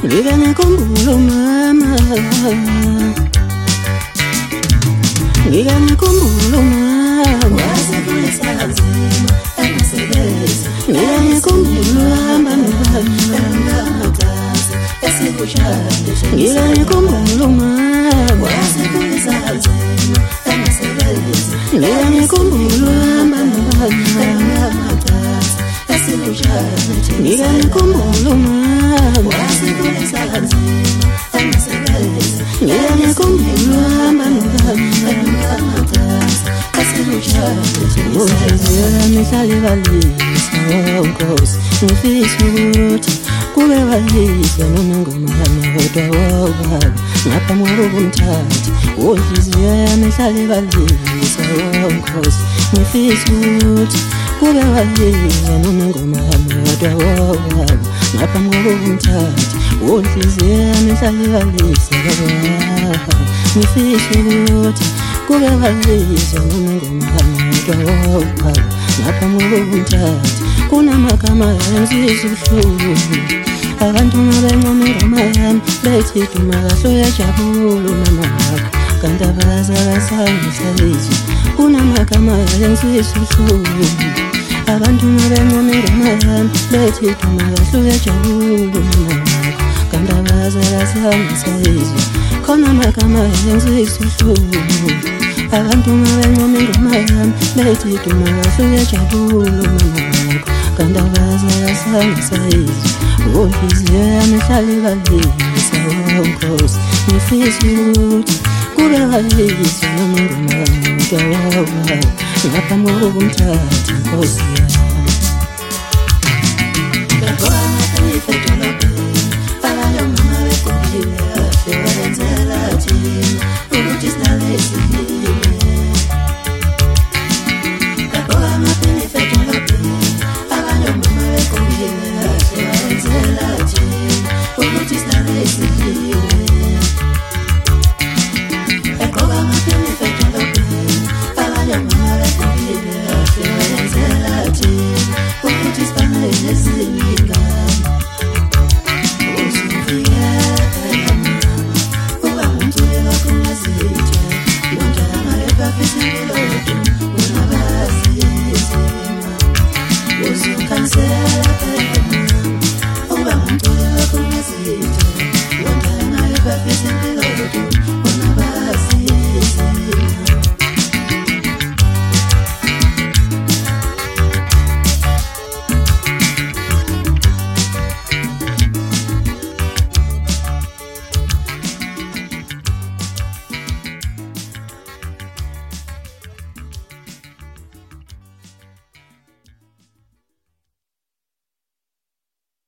ngike ngikhumbule mama, ngike ngikhumbule mama, wasekulisa kanzima emasebenzi ngike ngikhumbule mama, esikushaya ngike ngikhumbule mama, wasekulisa kanzima emasebenzi ngike ngikhumbule mama, esikushaya ngike ngikhumbule mama, wasekulisa kanzima emasebenzi ngike ngikhumbule mama, Unhliziyo yami ihlale ibalisa Nkosi ngifisa ukuthi kube balisa noma ingoma yami kodwa wobaba ngaphambi kokumthatha unhliziyo yami ihlale ibalisa Nkosi ngifisa ukuthi kube balisa noma ingoma yami kodwa wobaba ngaphambi kokumthatha unhliziyo yami ihlale ibalisa ngifisa ukuthi kube balisa noma ingoma yami ngaphambi kokumthatha kunamagama enzisa ubuhlungu abantu mabencoma ingoma yami bethi duma kahle uyajabula umama wakho kanti abazakasangihlalisa kunamagama enzisa ubuhlungu abantu mabencoma ingoma yami bethi duma kahle uyajabula umama wakho kanti abazakasangihlalisa khona amagama enzisa ubuhlungu abantu mabencoma ingoma yami bethi duma kahle uyajabula umama wakho kanti abazakasangihlalisa unhliziyo yami ihlale ibalisa Nkosi ngifisa ukuthi kube balisa noma ingoma yami kodwa wobaba ngaphambi kokumthatha Nkosi yami Ngakho amafethu lobheka, abanye mama begugile